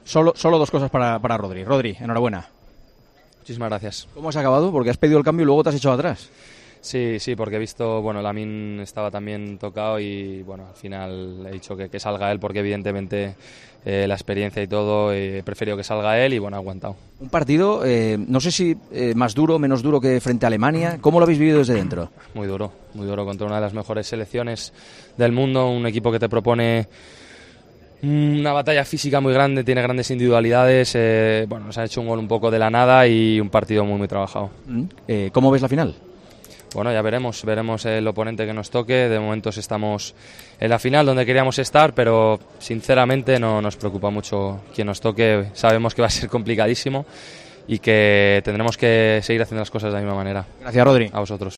Solo dos cosas para Rodri. Rodri, enhorabuena. Muchísimas gracias. ¿Cómo has acabado? Porque has pedido el cambio y luego te has echado atrás. Sí, porque he visto, Lamine estaba también tocado y al final he dicho que salga él porque evidentemente la experiencia y todo, he preferido que salga él y ha aguantado. Un partido, no sé si más duro, menos duro que frente a Alemania. ¿Cómo lo habéis vivido desde dentro? Muy duro contra una de las mejores selecciones del mundo, un equipo que te propone una batalla física muy grande, tiene grandes individualidades, nos ha hecho un gol un poco de la nada y un partido muy trabajado. ¿Cómo ves la final? Ya veremos el oponente que nos toque. De momento estamos en la final donde queríamos estar, pero sinceramente no nos preocupa mucho quién nos toque. Sabemos que va a ser complicadísimo y que tendremos que seguir haciendo las cosas de la misma manera. Gracias, Rodri. A vosotros.